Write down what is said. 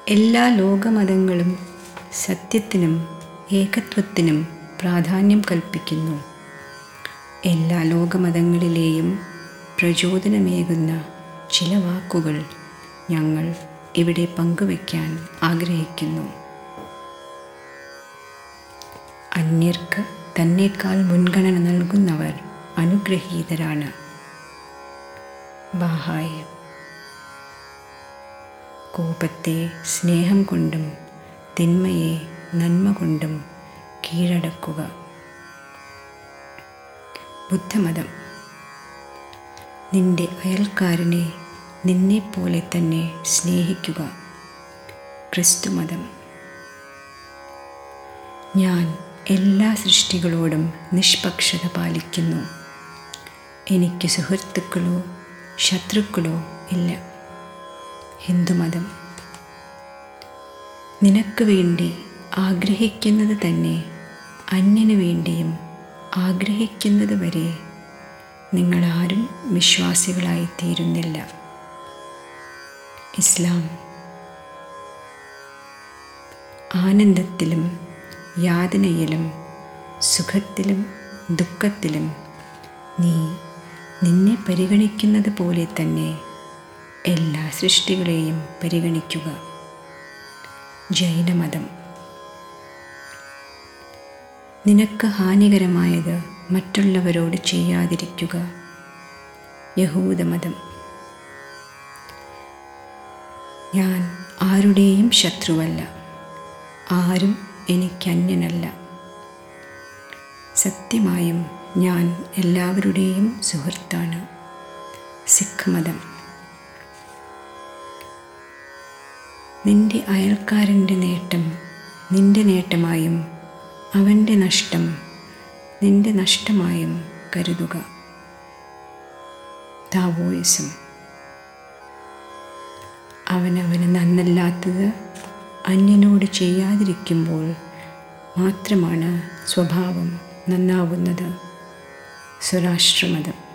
എല്ലാ ലോകമതങ്ങളും സത്യത്തിനും ഏകത്വത്തിനും പ്രാധാന്യം കൽപ്പിക്കുന്നു. എല്ലാ ലോകമതങ്ങളിലെയും പ്രചോദനമേകുന്ന ചില വാക്കുകൾ ഞങ്ങൾ ഇവിടെ പങ്കുവയ്ക്കാൻ ആഗ്രഹിക്കുന്നു. അന്യർക്ക് തന്നേക്കാൾ മുൻഗണന നൽകുന്നവർ അനുഗ്രഹീതരാണ്. ബാഹായ്. കോപത്തെ സ്നേഹം കൊണ്ടും തിന്മയെ നന്മ കൊണ്ടും കീഴടക്കുക. ബുദ്ധമതം. നിന്റെ അയൽക്കാരനെ നിന്നെപ്പോലെ തന്നെ സ്നേഹിക്കുക. ക്രിസ്തുമതം. ഞാൻ എല്ലാ സൃഷ്ടികളോടും നിഷ്പക്ഷത പാലിക്കുന്നു. എനിക്ക് സുഹൃത്തുക്കളോ ശത്രുക്കളോ ഇല്ല. ഹിന്ദുമതം. നിനക്ക് വേണ്ടി ആഗ്രഹിക്കുന്നത് തന്നെ അന്യന് വേണ്ടിയും ആഗ്രഹിക്കുന്നത് വരെ നിങ്ങളാരും വിശ്വാസികളായിത്തീരുന്നില്ല. ഇസ്ലാം. ആനന്ദത്തിലും യാതനയിലും സുഖത്തിലും ദുഃഖത്തിലും നീ നിന്നെ പരിഗണിക്കുന്നത് പോലെ തന്നെ എല്ലാ സൃഷ്ടികളെയും പരിഗണിക്കുക. ജൈനമതം. നിനക്ക് ഹാനികരമായത് മറ്റുള്ളവരോട് ചെയ്യാതിരിക്കുക. യഹൂദമതം. ഞാൻ ആരുടെയും ശത്രുവല്ല. ആരും എനിക്ക് അന്യനല്ല. സത്യമായും ഞാൻ എല്ലാവരുടെയും സുഹൃത്താണ്. സിഖ് മതം. നിന്റെ അയൽക്കാരൻ്റെ നേട്ടം നിന്റെ നേട്ടമായും അവൻ്റെ നഷ്ടം നിന്റെ നഷ്ടമായും കരുതുക. താവോയിസം. അവനവന് നന്നല്ലാത്തത് അന്യനോട് ചെയ്യാതിരിക്കുമ്പോൾ മാത്രമാണ് സ്വഭാവം നന്നാവുന്നത്. സ്വരാഷ്ട്രമതം.